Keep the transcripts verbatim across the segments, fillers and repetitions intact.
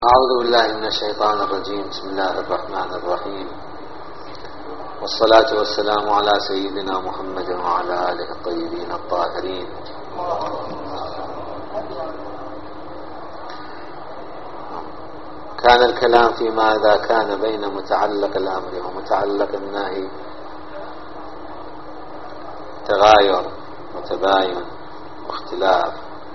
أعوذ بالله من الشيطان الرجيم. بسم الله الرحمن الرحيم، والصلاة والسلام على سيدنا محمد وعلى آله الطيبين الطاهرين. كان الكلام فيما إذا كان بين متعلق الأمر ومتعلق النهي تغاير وتباين واختلاف،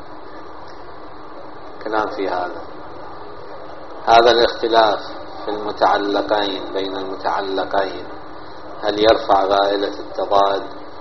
كلام في هذا هذا الاختلاف في المتعلقين بين المتعلقين، هل يرفع غائلة التضاد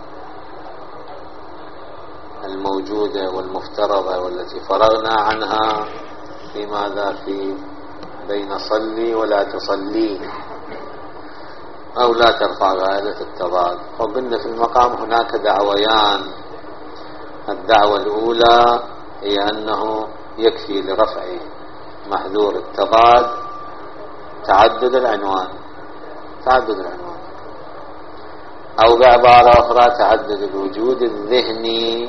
الموجودة والمفترضة والتي فرغنا عنها في ماذا في بين صلي ولا تصلي، أو لا ترفع غائلة التضاد؟ وقلنا في المقام هناك دعويان. الدعوة الأولى هي أنه يكفي لرفع محذور التضاد تعدد العنوان تعدد العنوان أو بعبارة أخرى تعدد الوجود الذهني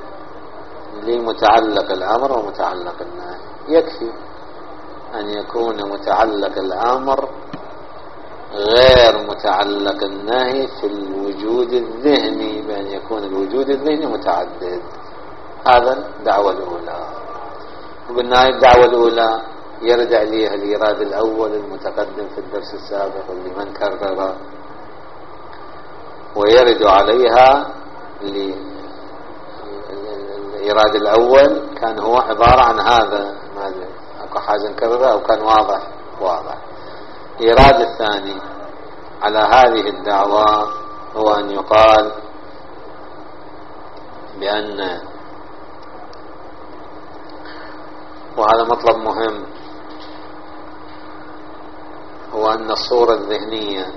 لمتعلق الأمر ومتعلق النهي. يكفي أن يكون متعلق الأمر غير متعلق النهي في الوجود الذهني، بأن يكون الوجود الذهني متعدد. هذا الدعوة الأولى. وقلنا الدعوة الأولى يرجع ليها الإيراد الأول المتقدم في الدرس السابق واللي من كرر، ويرد عليها الإيراد الأول كان هو عبارة عن هذا، ما أكو حاجة نكررها أو كان واضح واضح. الإيراد الثاني على هذه الدعوة هو أن يقال بأن، وهذا مطلب مهم، هو أن الصورة الذهنية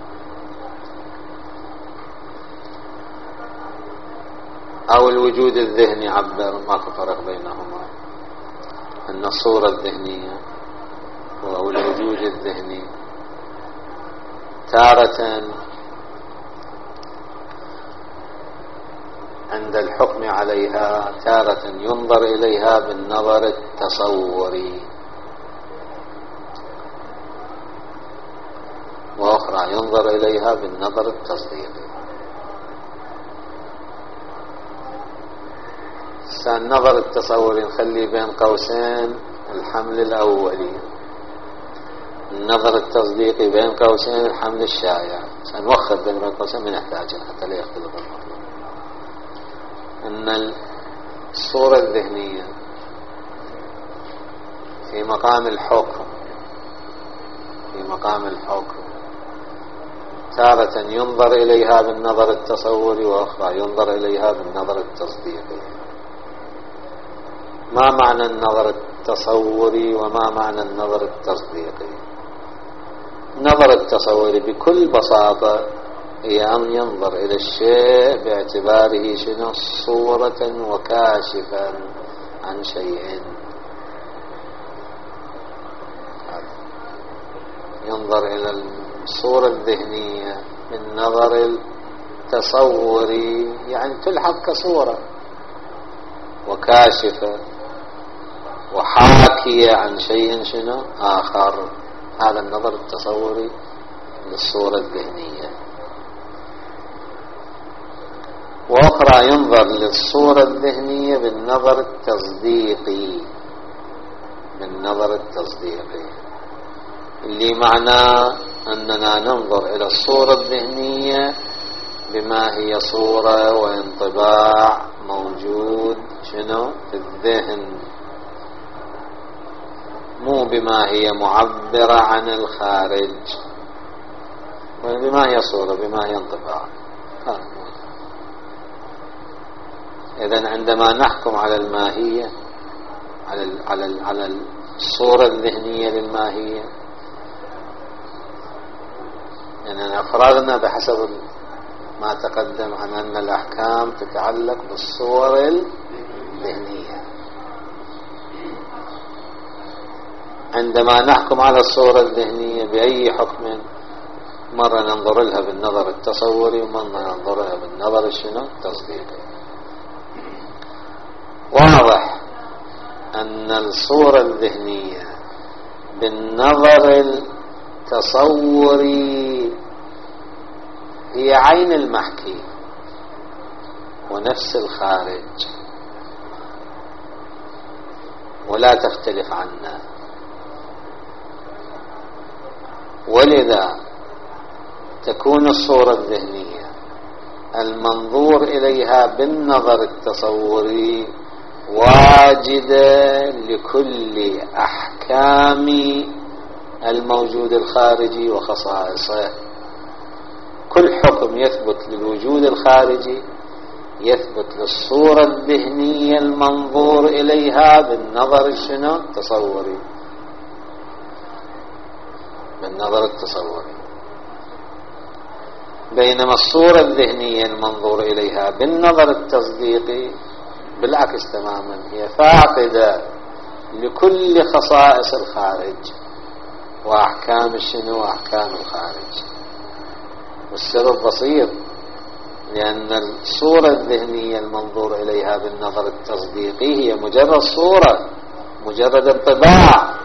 أو الوجود الذهني، عبر ماكو فرق بينهما، أن الصورة الذهنية أو الوجود الذهني تارة عند الحكم عليها تارة ينظر إليها بالنظر التصوري، وأخرى ينظر إليها بالنظر التصديقي. النظر التصوري نخلي بين قوسين الحمل الأولي، النظر التصديقي بين قوسين الحمل الشائع. سنوخر بين قوسين من يحتاجها حتى لا يختلف المطلب. أن الصورة الذهنية في مقام الحكم في مقام الحكم تارة ينظر إليها بالنظر التصوري، وأخرى ينظر إليها بالنظر التصديقي. ما معنى النظر التصوري وما معنى النظر التصديقي؟ النظر التصوري بكل بساطة هي أن ينظر إلى الشيء باعتباره شنو؟ صورة وكاشفا عن شيء. ينظر إلى الصورة الذهنية بالنظر التصوري، يعني تلحق كصورة وكاشفة وحاكية عن شيء شنو آخر. هذا النظر التصوري للصورة الذهنية. وأخرى ينظر للصورة الذهنية بالنظر التصديقي بالنظر التصديقي اللي معناه أننا ننظر إلى الصورة الذهنية بما هي صورة وانطباع موجود شنو في الذهن، مو بما هي معبرة عن الخارج، بما هي صورة بما هي انطباع. إذن عندما نحكم على الماهية على على على الصورة الذهنية للماهية، يعني أفرغنا بحسب ما تقدم عن أن الأحكام تتعلق بالصور الذهنية. عندما نحكم على الصورة الذهنية بأي حكم، مرة ننظر لها بالنظر التصوري ومرة ننظر لها بالنظر الشنو التصديقي. واضح أن الصورة الذهنية بالنظر التصوري هي عين المحكي ونفس الخارج ولا تختلف عنا، ولذا تكون الصورة الذهنية المنظور إليها بالنظر التصوري واجدة لكل أحكام الموجود الخارجي وخصائصه. كل حكم يثبت للوجود الخارجي يثبت للصورة الذهنية المنظور إليها بالنظر الشنو التصوري، بالنظر التصوري، بينما الصورة الذهنية المنظور إليها بالنظر التصديقي بالعكس تماما، هي فاقدة لكل خصائص الخارج وأحكام الشنو وأحكام الخارج. والسبب بسيط، لأن الصورة الذهنية المنظور إليها بالنظر التصديقي هي مجرد صورة، مجرد انطباع،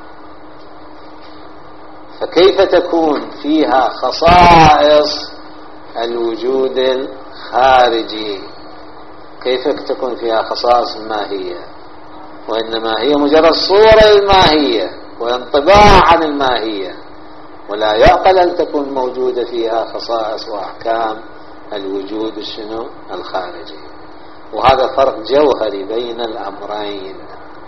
فكيف تكون فيها خصائص الوجود الخارجي؟ كيف تكون فيها خصائص الماهية؟ وإنما هي مجرد صورة الماهية وانطباع عن الماهية، ولا يعقل أن تكون موجودة فيها خصائص وأحكام الوجود الشنو الخارجي. وهذا فرق جوهري بين الأمرين.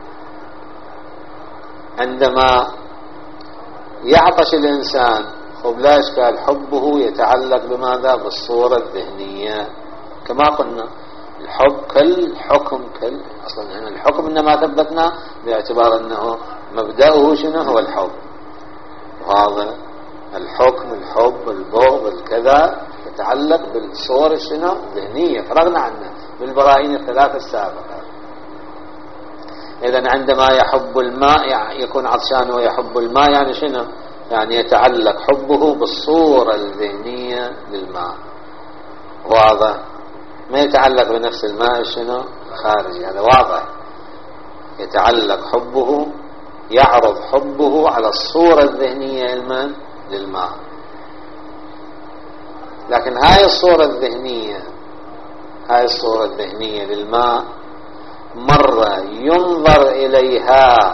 عندما يعطش الإنسان خب لا إشكال، حبه يتعلق بماذا؟ بالصورة الذهنية. كما قلنا الحب كل حكم كل أصلا يعني الحكم إنما ثبتنا باعتبار أنه مبدأه شنو هو الحب، وهذا الحكم الحب البغض الكذا يتعلق بالصور شنو الذهنية، فرغنا عنه بالبراهين الثلاثة السابقة. إذن عندما يحب الماء يعني يكون عطشان ويحب الماء، يعني شنو؟ يعني يتعلق حبه بالصورة الذهنية للماء، واضح؟ ما يتعلق بنفس الماء شنو خارجي، هذا واضح. يتعلق حبه، يعرض حبه على الصورة الذهنية الماء للماء. لكن هاي الصورة الذهنية هاي الصورة الذهنية للماء مرة ينظر إليها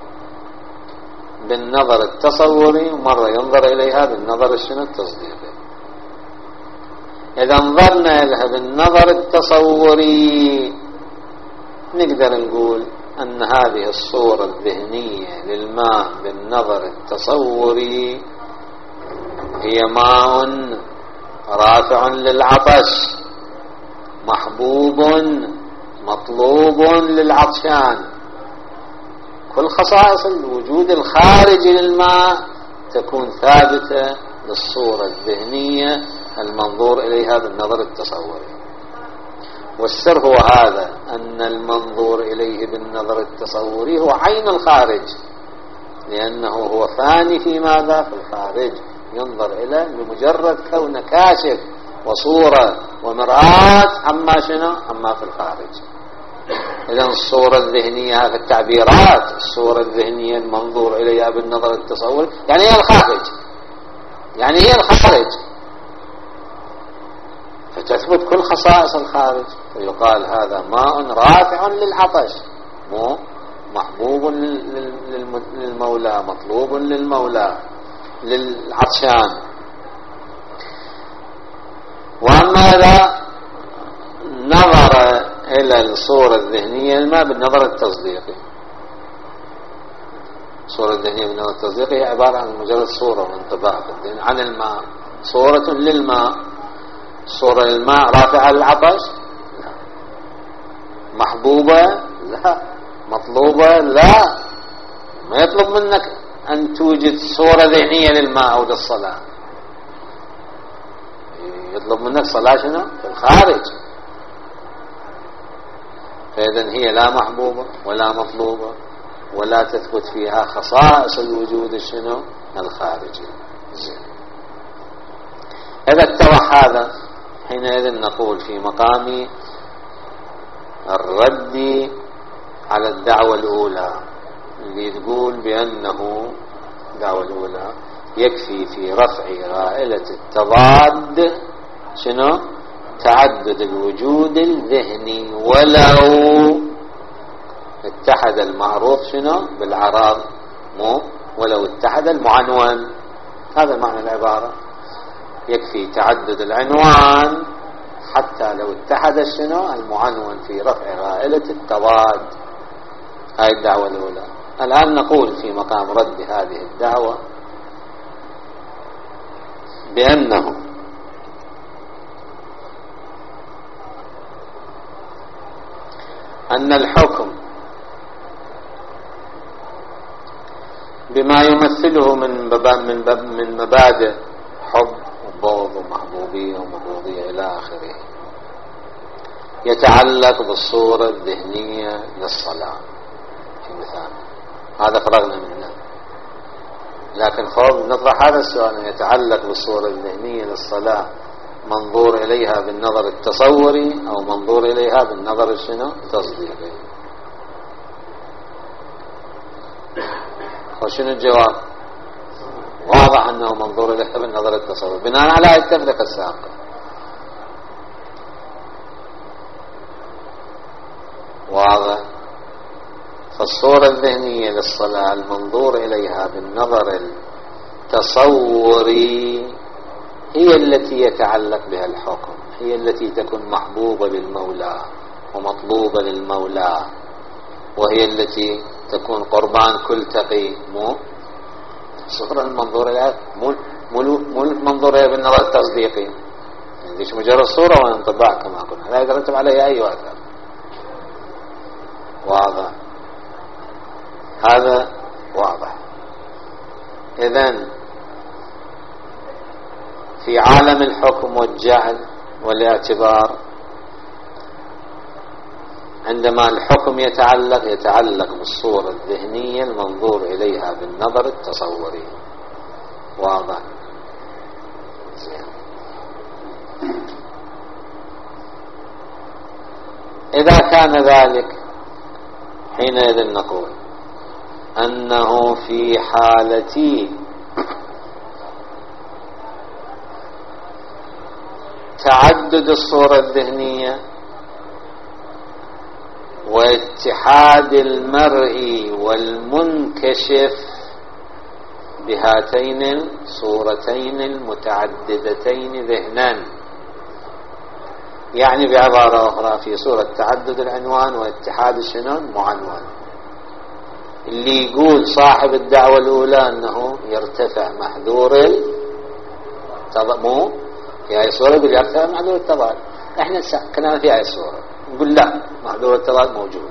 بالنظر التصوري ومرة ينظر إليها بالنظر الشنو التصديقي. إذا نظرنا لها بالنظر التصوري نقدر نقول أن هذه الصورة الذهنية للماء بالنظر التصوري هي ماء رافع للعطش محبوب مطلوب للعطشان. كل خصائص الوجود الخارجي للماء تكون ثابتة للصورة الذهنية المنظور إليها بالنظر التصوري. والسر هو هذا، أن المنظور إليه بالنظر التصوري هو عين الخارج، لأنه هو فاني في ماذا؟ في الخارج، ينظر إليه بمجرد كونه كاشف وصورة ومرآة عما شنو؟ عما في الخارج. إذن الصورة الذهنية هذه التعبيرات، الصورة الذهنية المنظور إليها بالنظر التصوري يعني هي الخارج، يعني هي الخارج، فتثبت كل خصائص الخارج، فيقال هذا ماء رافع للعطش، مو محبوب للمولى، مطلوب للمولى للعطشان. وأما إذا نظر إلى الصورة الذهنية الماء بالنظر التصديقي، الصورة الذهنية بالنظر التصديقي هي عبارة عن مجرد صورة وانطباع عن الماء، صورة للماء. صورة للماء رافعة للعطش؟ لا. محبوبة؟ لا. مطلوبة؟ لا. ما يطلب منك أن توجد صورة ذهنية للماء أو للصلاة، يطلب منك صلاة شنو؟ في الخارج. فإذن هي لا محبوبة ولا مطلوبة ولا تثبت فيها خصائص الوجود الشنو الخارجي. زين، إذا اتضح هذا حينئذ نقول في مقام الرد على الدعوة الأولى اللي تقول بأنه الدعوة الأولى يكفي في رفع غائلة التضاد شنو؟ تعدد الوجود الذهني ولو اتحد المعروف شنو؟ بالعراض، مو ولو اتحد المعنون. هذا معنى العبارة، يكفي تعدد العنوان حتى لو اتحد شنو؟ المعنون في رفع غائلة التضاد. هاي الدعوة الأولى. الآن نقول في مقام رد هذه الدعوة بأنه أن الحكم بما يمثله من من مبادئ حب وبغض ومحبوبية ومبغوضية إلى آخره يتعلق بالصورة الذهنية للصلاة في مثال. هذا فرغنا منه، لكن خوف نطرح هذا السؤال: يتعلق بالصورة الذهنية للصلاة منظور إليها بالنظر التصوري أو منظور إليها بالنظر الشنو؟ التصديقي. وشنو الجواب؟ واضح أنه منظور إليها بالنظر التصوري بناء على التفرقة السابقة. واضح. فالصورة الذهنية للصلاة المنظور إليها بالنظر التصوري هي التي يتعلق بها الحكم، هي التي تكون محبوبة للمولى ومطلوبة للمولى، وهي التي تكون قربان كل تقي. مو الصورة المنظور إليها مو مو المنظور إليها بالنظر التصديقي، ليش مجرد صورة وانطباع كما قلنا لا يترتب عليها أي أثر. واضح. هذا واضح. إذن في عالم الحكم والجعل والاعتبار عندما الحكم يتعلق يتعلق بالصورة الذهنية المنظور إليها بالنظر التصوري. واضح. زين. إذا كان ذلك حينئذ نقول أنه في حالة تعدد الصورة الذهنية واتحاد المرئي والمنكشف بهاتين الصورتين المتعددتين ذهنا، يعني بعبارة أخرى في صورة تعدد العنوان واتحاد شنو؟ المعنون. اللي يقول صاحب الدعوة الأولى أنه يرتفع محذور التضاد، في هاي الصورة يقول يرتفع محذور التضاد، احنا كنا في هاي الصورة نقول لا، محذور التضاد موجود.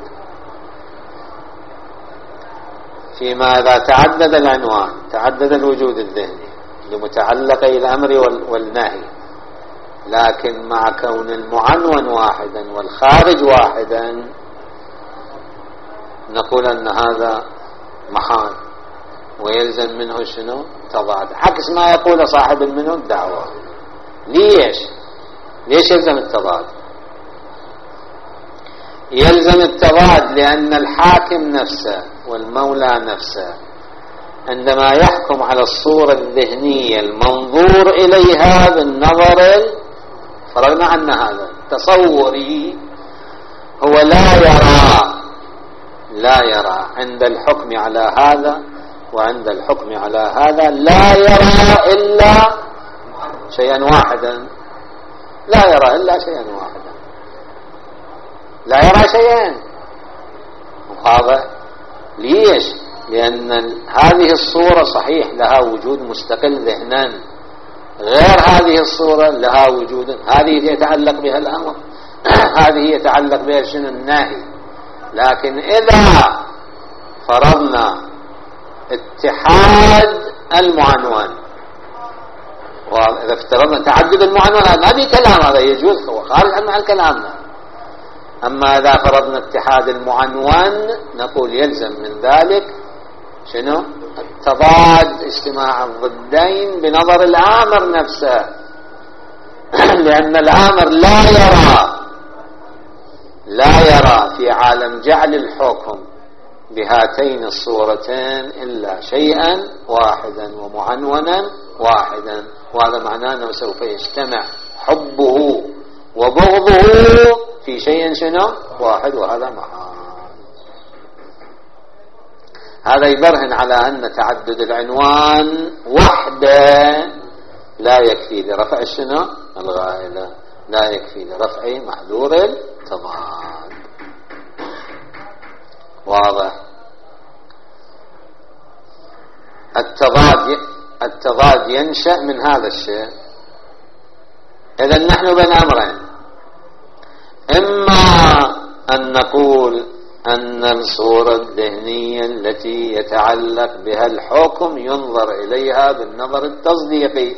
فيما إذا تعدد العنوان تعدد الوجود الذهني لمتعلقي الأمر والنهي، لكن مع كون المعنون واحدا والخارج واحدا نقول أن هذا محال ويلزم منه شنو؟ تضاد، عكس ما يقول صاحب منه الدعوة. ليش؟ ليش يلزم التضاد؟ يلزم التضاد لأن الحاكم نفسه والمولى نفسه عندما يحكم على الصورة الذهنية المنظور إليها بالنظر، فرغنا أن هذا تصوري، هو لا يرى لا يرى عند الحكم على هذا وعند الحكم على هذا لا يرى إلا شيئا واحدا، لا يرى إلا شيئا واحدا، لا يرى شيئين. واضح؟ ليش؟ لأن هذه الصورة صحيح لها وجود مستقل ذهنا، غير هذه الصورة لها وجود، هذه يتعلق بها الأمر هذه يتعلق بها شنو؟ النهي. لكن إذا فرضنا اتحاد المعنون، وإذا افترضنا تعدد المعنون، هذا ما في كلام، هذا يجوز، هو خارج عن معنى كلامنا. أما إذا فرضنا اتحاد المعنون نقول يلزم من ذلك شنو؟ التضاد، اجتماع الضدين بنظر الآمر نفسه لأن الآمر لا يرى لا يرى في عالم جعل الحكم بهاتين الصورتين إلا شيئا واحدا ومعنونا واحدا، وهذا معناه أنه سوف يجتمع حبه وبغضه في شيء شنو واحد، وهذا محال. هذا يبرهن على أن تعدد العنوان وحده لا يكفي لرفع شنو الغائلة، لا يكفي لرفع محذور التضاد. واضح؟ التضاد التضاد ينشأ من هذا الشيء. إذن نحن بين أمرين: إما أن نقول أن الصورة الذهنية التي يتعلق بها الحكم ينظر إليها بالنظر التصديقي.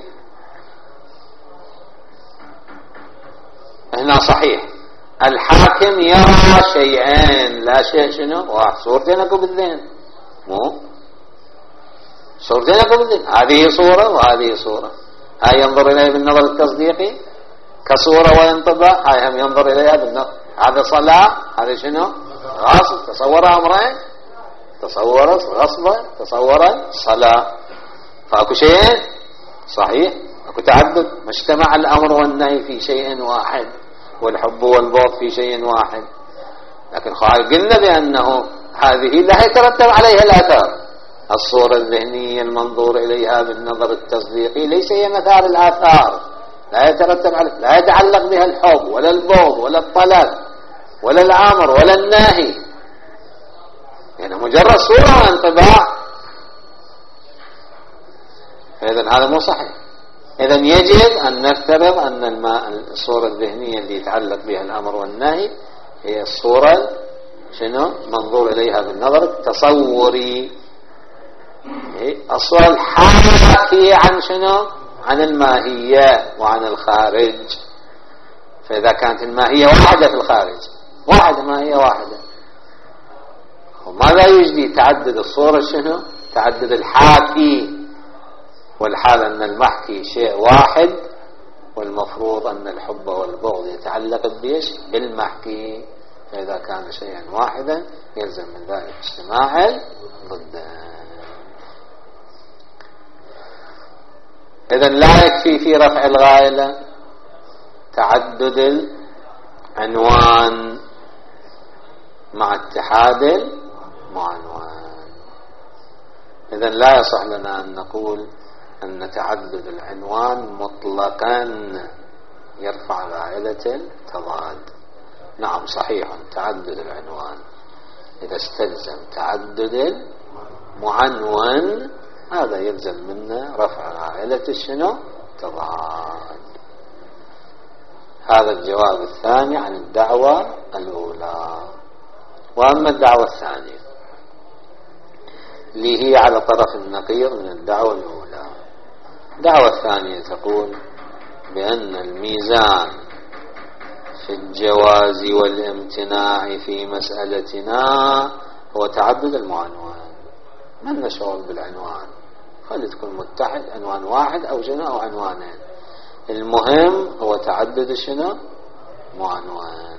هنا صحيح الحاكم يرى شيئين، لا شيء شنو واحد، صورتين اكو بالذهن، مو صورتين اكو بالذهن، هذه صورة وهذه صورة. هاي ينظر إليها بالنظر التصديقي كصورة وينطبع، هاي هم ينظر إليها بالنظر. هذا صلاة، هذا شنو غصب. تصور أمرين، تصور غصبة، تصور صلاة، فأكو شيئين صحيح، أكو تعدد. ما اجتمع الأمر والنهي في شيء واحد والحب والبغض في شيء واحد، لكن قلنا بأنه هذه لا يترتب عليها الآثار. الصورة الذهنية المنظور إليها بالنظر التصديقي ليس هي مثار الآثار، لا يترتب عليها، لا يتعلق بها الحب ولا البغض ولا الطلب ولا الأمر ولا النهي، يعني مجرد صورة وانطباع. فإذن هذا مو صحيح. إذن يجب أن نفترض أن الصورة الذهنية اللي يتعلق بها الأمر والنهي هي الصورة شنو منظور إليها بالنظر التصوري، الصورة الحاكية عن شنو عن الماهية وعن الخارج. فإذا كانت الماهية واحدة في الخارج، واحدة ماهية واحدة، وماذا يجدي تعدد الصورة شنو تعدد الحاكي، والحال أن المحكي شيء واحد، والمفروض أن الحب والبغض يتعلق بيش بالمحكي. فإذا كان شيئا واحدا يلزم من ذلك اجتماع ضدان. إذن لا يكفي في رفع الغائلة تعدد العنوان مع اتحاد المعنوان. إذن لا يصح لنا أن نقول أن تعدد العنوان مطلقا يرفع غائلة التضاد. نعم صحيح تعدد العنوان إذا استلزم تعدد المعنون هذا يلزم منا رفع غائلة شنو تضاد. هذا الجواب الثاني عن الدعوة الأولى. وأما الدعوة الثانية اللي هي على طرف النقيض من الدعوة الأولى، الدعوة الثانية تقول بأن الميزان في الجواز والامتناع في مسألتنا هو تعدد المعنوان. من نشغل بالعنوان، خلي تكون متحد عنوان واحد أو شنو أو عنوانين، المهم هو تعدد شنو معنوان،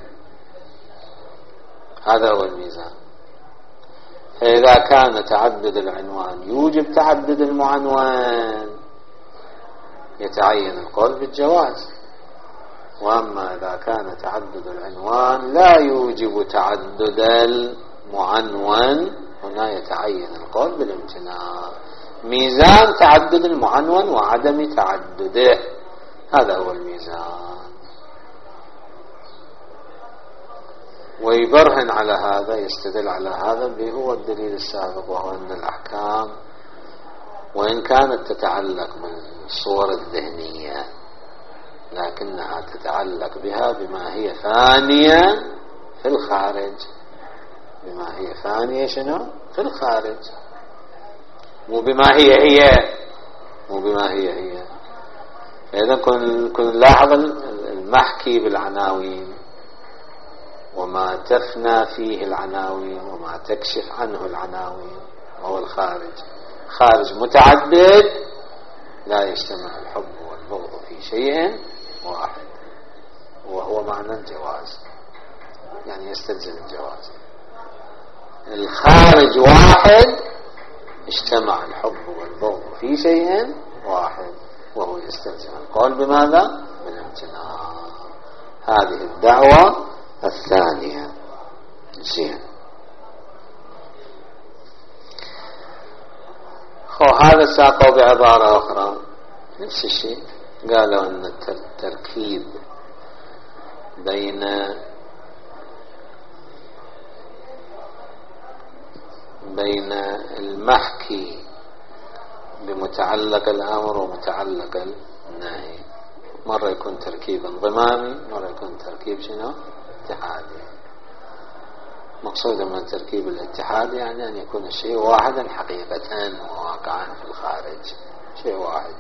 هذا هو الميزان. فإذا كان تعدد العنوان يوجب تعدد المعنوان يتعين القول بالجواز. وأما إذا كان تعدد العنوان لا يوجب تعدد المعنون هنا يتعين القول بالامتناع. ميزان تعدد المعنون وعدم تعدده، هذا هو الميزان. ويبرهن على هذا، يستدل على هذا بهو الدليل السابق، وهو أن الأحكام وإن كانت تتعلق بالصور الذهنية لكنها تتعلق بها بما هي فانية في الخارج، بما هي فانية شنو في الخارج، مو بما هي هي مو بما هي هي. فإذا كن نلاحظ المحكي بالعناوين وما تفنى فيه العناوين وما تكشف عنه العناوين وهو الخارج. خارج متعدد لا يجتمع الحب والبغض في شيء واحد، وهو معنى الجواز، يعني يستلزم الجواز. الخارج واحد اجتمع الحب والبغض في شيء واحد، وهو يستلزم القول بماذا؟ بالامتناع. هذه الدعوة الثانية. زين. هذا ساقوا بعبارة أخرى نفس الشيء، قالوا أن التركيب بين بين المحكي بمتعلق الأمر ومتعلق النهي، مرة يكون تركيب انضمامي، مرة يكون تركيب شنو؟ اتحادي. مقصود من التركيب الاتحادي يعني أن يكون الشيء واحدا حقيقة وواقعا في الخارج، شيء واحد.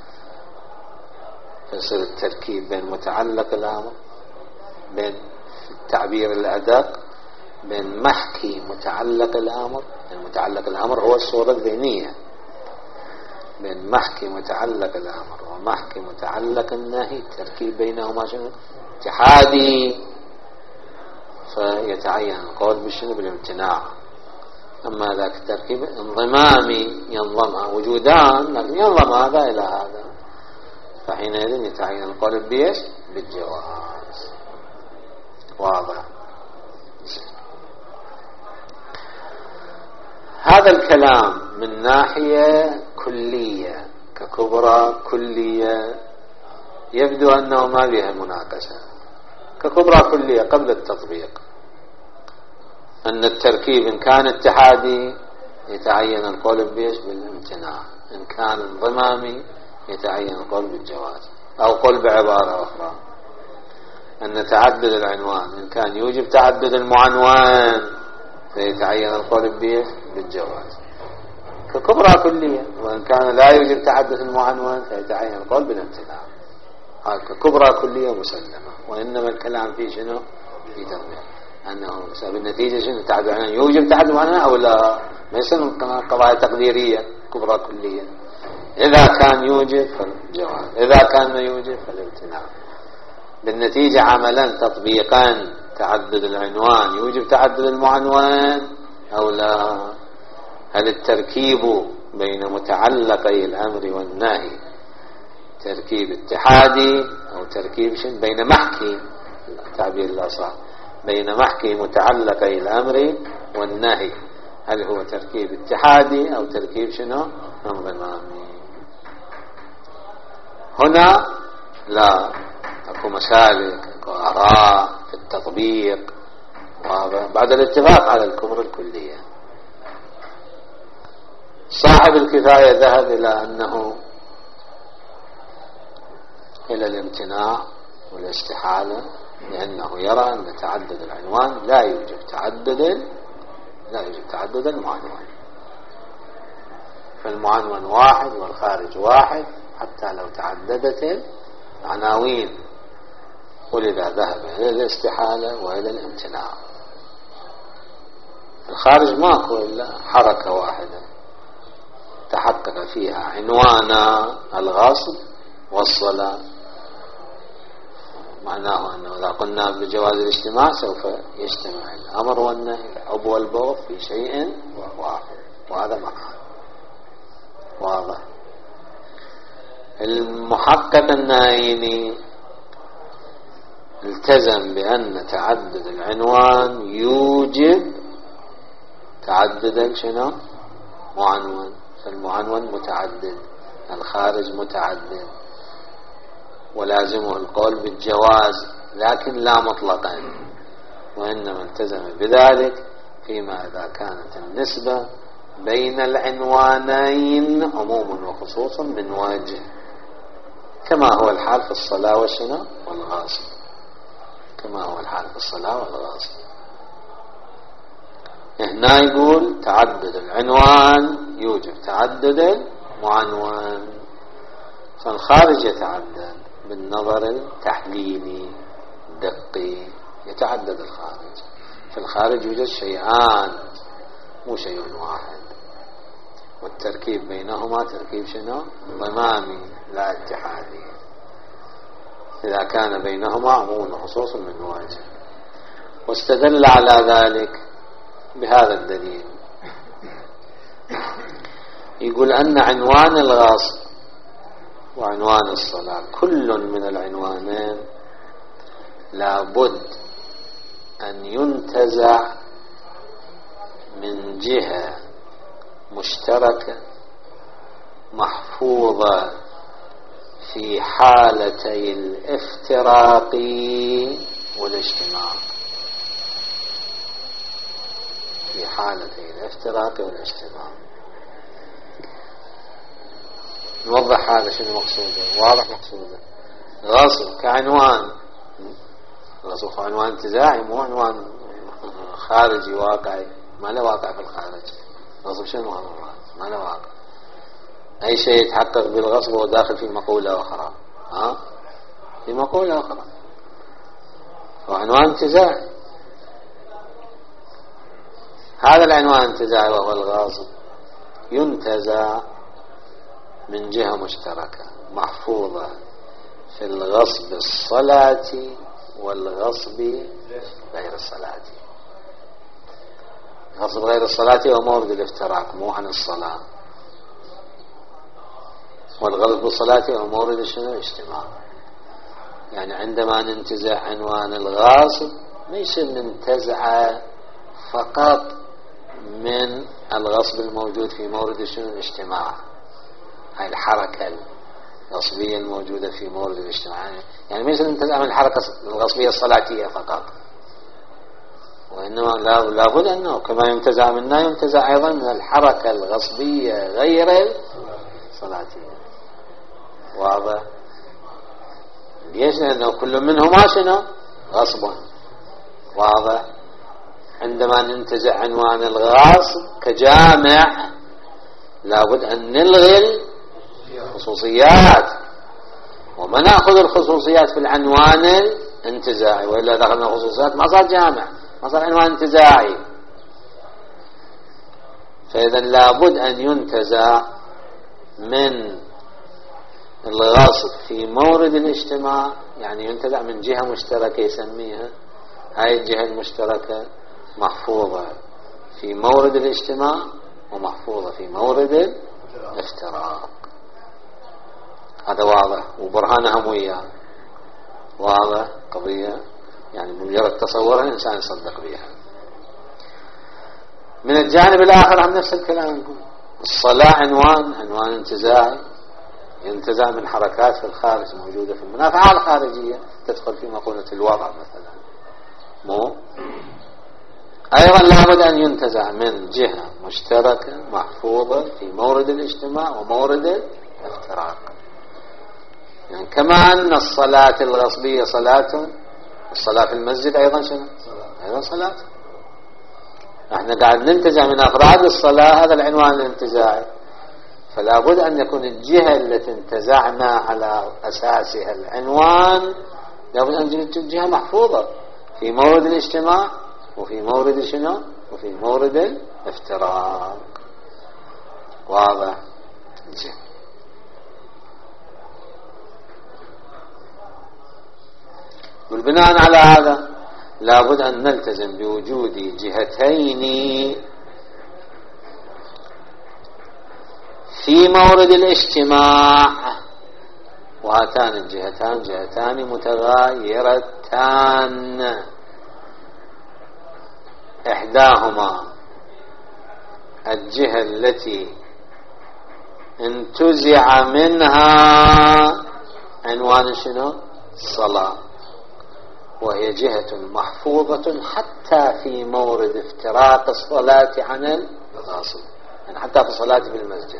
فيصير التركيب بين متعلق الأمر، بين التعبير الأدق، بين محكي متعلق الأمر، المتعلق الأمر هو الصورة الذهنية، بين محكي متعلق الأمر ومحكي متعلق النهي، التركيب بينهما شنو؟ اتحادي، فيتعين القول بالشنو؟ بالامتناع. أما ذاك التركيب انضمامي ينضم وجودان، لكن ينضم هذا إلى هذا، فحينئذ يتعين القول بيش؟ بالجواز. واضح؟ هذا الكلام من ناحية كلية ككبرى كلية يبدو أنه ما بها مناقشة، ككبرى كلية قبل التطبيق، أن التركيب إن كان اتحادي يتعين القول بيش؟ بالامتناع، إن كان انضمامي يتعين القول بالجواز. أو قول بعبارة أخرى أن تعدد العنوان إن كان يوجب تعدد المعنوان فيتعين القول بيش؟ بالجواز ككبرى كلية. وإن كان لا يوجب تعدد المعنوان فيتعين القول بالامتناع. هذا ككبرى كلية مسلمة. وإنما الكلام فيه شنو؟ في تطبيق أنه بسبب النتيجة شنو؟ تعدد العنوان يوجب تعدد المعنوان أو لا، ما يصير قضايا تقديرية كبرى كلية. إذا كان يوجب فالجواز، إذا كان ما يوجب فالامتناع. بالنتيجة عملا تطبيقا تعدد العنوان يوجب تعدد المعنوان أو لا؟ هل التركيب بين متعلقي الأمر والنهي تركيب اتحادي أو تركيب شن بين محكي، التعبير الأصح، بين محكي متعلقي الأمر والنهي، هل هو تركيب اتحادي أو تركيب شنو؟ انضمامي. هنا لا، اكو مسالك، اكو آراء في التطبيق بعد الاتفاق على الكبر الكلية. صاحب الكفاية ذهب إلى أنه إلى الامتناع والاستحالة، لأنه يرى أن تعدد العنوان لا يوجب تعدد لا يوجب تعدد المعنوان، فالمعنون واحد والخارج واحد حتى لو تعددت العناوين، ولذا ذهب إلى الاستحالة وإلى الامتناع. الخارج ماكو إلا حركة واحدة تحقق فيها عنوان الغصب والصلاة، معناه أنه إذا قلنا بجواز الاجتماع سوف يجتمع الأمر والنهي الحب والبغض في شيء واحد، وهذا معناه واضح. المحقق النايني التزم بأن تعدد العنوان يوجب تعدد شنو؟ معنون، فالمعنون متعدد، الخارج متعدد، ولازمه القول بالجواز لكن لا مطلقا، وإنما التزم بذلك فيما إذا كانت النسبة بين العنوانين عموم وخصوص من وجه، كما هو الحال في الصلاة والشنو والغاصب، كما هو الحال في الصلاة والغاصب. هنا يقول تعدد العنوان يوجب تعدد المعنون، فالخارج يتعدد بالنظر التحليلي الدقي، يتعدد الخارج. في الخارج يوجد شيئان مو شيء واحد، والتركيب بينهما تركيب شنو؟ ضمامي لا اتحادي، إذا كان بينهما عموم وخصوص من وجه. واستدل على ذلك بهذا الدليل. يقول أن عنوان الغاصب وعنوان الصلاة كل من العنوانين لابد أن ينتزع من جهة مشتركة محفوظة في حالتي الافتراق والاجتماع، في حالتي الافتراق والاجتماع. نوضح هذا شنو مقصوده، واضح مقصوده. غصب كعنوان، غصب عنوان انتزاعي مو عنوان خارجي واقعي، ما له واقع في الخارج. غصب شنو هذا؟ ما له واقع. أي شيء يتحقق بالغصب هو داخل في مقولة أخرى، ها؟ في مقولة أخرى، وعنوان انتزاعي. هذا العنوان الانتزاعي وهو الغاصب ينتزع من جهة مشتركة محفوظة في الغصب الصلاتي والغصب غير الصلاتي. غصب غير الصلاتي هو مورد الافتراق مو عن الصلاة، والغصب الصلاتي هو مورد شنو؟ الاجتماع. يعني عندما ننتزع عنوان الغاصب ما يصير ننتزعه فقط من الغصب الموجود في مورد شنو؟ الاجتماع. هاي الحركة الغصبية الموجودة في مورد الاجتماع، يعني ما يصير ننتزع من الحركة الغصبية الصلاتية فقط، وإنما لابد أنه كما ينتزع منا ينتزع أيضا من الحركة الغصبية غير الصلاتية. واضح؟ ليش؟ لأنه كل منهما شنو؟ غصبا. واضح؟ عندما ننتزع عنوان الغاصب كجامع لابد أن نلغي الخصوصيات، وما نأخذ الخصوصيات في العنوان الانتزاعي، وإلا دخلنا الخصوصيات ما صار جامع، ما صار عنوان انتزاعي. فإذا لابد أن ينتزع من الغاصب في مورد الاجتماع، يعني ينتزع من جهة مشتركة يسميها، هاي الجهة المشتركة محفوظة في مورد الاجتماع ومحفوظة في مورد الافتراق. هذا واضح وبرهانهم وياه. واضح قضية، يعني بمجرد تصورها الإنسان يصدق بها. من الجانب الآخر عن نفس الكلام، الصلاة عنوان عنوان انتزاعي ينتزع من حركات في الخارج موجودة في المنافعة الخارجية، تدخل في مقولة الوضع مثلا. مو أيضا لابد أن ينتزع من جهة مشتركة محفوظة في مورد الاجتماع ومورد الافتراق. يعني كما أن الصلاة الغصبية صلاة، الصلاة في المسجد أيضا شنو؟ أيضا صلاة. احنا قاعد ننتزع من أفراد الصلاة، هذا العنوان الانتزاعي. فلا بد أن يكون الجهة التي انتزعنا على أساسها العنوان لابد أن تكون جهة محفوظة في مورد الاجتماع وفي مورد شنو؟ وفي مورد الافتراق. واضح؟ زين. والبناء على هذا لابد أن نلتزم بوجود جهتين في مورد الاجتماع، وهاتان الجهتان جهتان متغايرتان. إحداهما الجهة التي انتزع منها عنوان شنو؟ الصلاة، وهي جهة محفوظة حتى في مورد افتراق الصلاة عن الغاصب، يعني حتى في الصلاة في المسجد.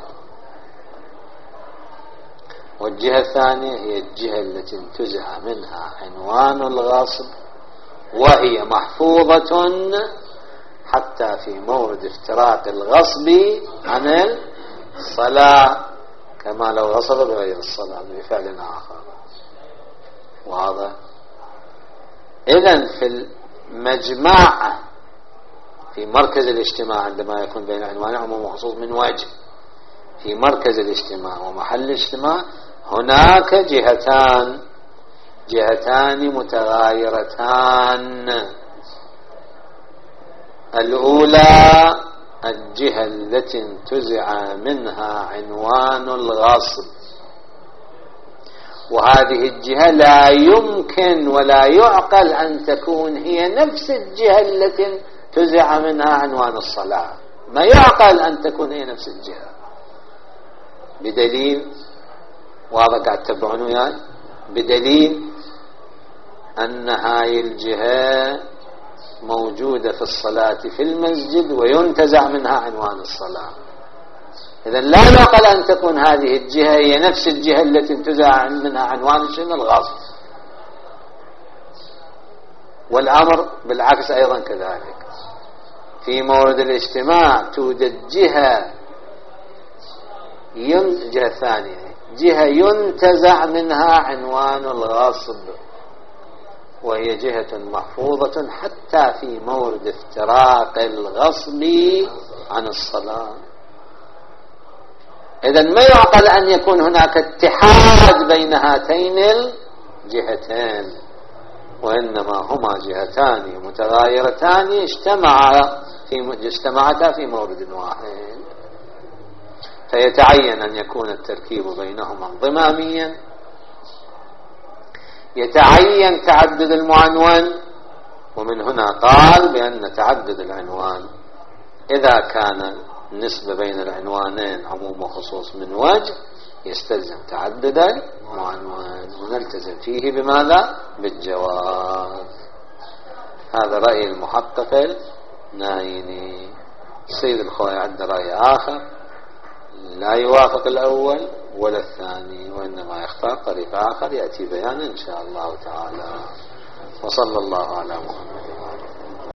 والجهة الثانية هي الجهة التي انتزع منها عنوان الغاصب، وهي محفوظة حتى في مورد افتراق الغصب عن الصلاة، كما لو غصب بغير الصلاة بفعل آخر. واضح؟ إذن في المجمع في مركز الاجتماع عندما يكون بين عنوان عموم وخصوص من وجه، في مركز الاجتماع ومحل الاجتماع هناك جهتان جهتان متغايرتان. الأولى الجهة التي انتزع منها عنوان الغصب، وهذه الجهة لا يمكن ولا يعقل أن تكون هي نفس الجهة التي انتزع منها عنوان الصلاة، ما يعقل أن تكون هي نفس الجهة، بدليل واضح قاعد تتبعون وياي، بدليل أن هاي الجهة موجودة في الصلاة في المسجد وينتزع منها عنوان الصلاة. إذن لا يعقل أن تكون هذه الجهة هي نفس الجهة التي انتزع منها عنوان شنو الغصب، والأمر بالعكس أيضا كذلك. في مورد الاجتماع توجد جهة ين... جهة ثانية، جهة ينتزع منها عنوان الغصب، وهي جهة محفوظة حتى في مورد افتراق الغصب عن الصلاة. إذن ما يعقل أن يكون هناك اتحاد بين هاتين الجهتين، وإنما هما جهتان متغايرتان اجتمعا في اجتمعتا في مورد واحد، فيتعين أن يكون التركيب بينهما انضماميا، يتعين تعدد المعنون، ومن هنا قال بأن تعدد العنوان إذا كان النسبة بين العنوانين عموم وخصوص من وجه يستلزم تعدد المعنون، ونلتزم فيه بماذا؟ بالجواز. هذا رأي المحقق النايني. السيد الخوي عنده رأي آخر لا يوافق الأول ولا الثاني، وإنما يختار طريق آخر يأتي بيانا إن شاء الله تعالى. وصلى الله على محمد.